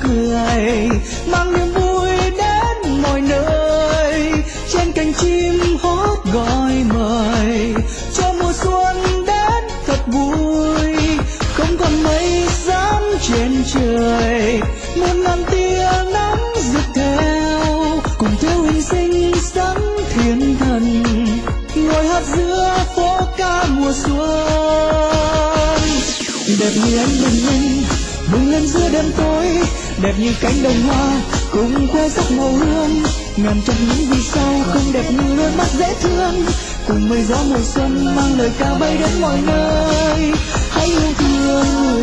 cười, mang niềm vui đến mọi nơi. Trên cành chim hót gọi mời, cho mùa xuân đến thật vui. Không còn mây dám trên trời, muôn ngàn tia nắng rực theo, cùng theo hình sinh sáng thiên thần, ngồi hát giữa phố ca mùa xuân. Đẹp như ánh bình minh bừng lên giữa đêm tối, đẹp như cánh đồng hoa cùng khoe sắc màu hương. Ngàn trăm những vì sao không đẹp như đôi mắt dễ thương, cùng mây gió mùa xuân mang lời ca bay đến mọi nơi. Hãy yêu thương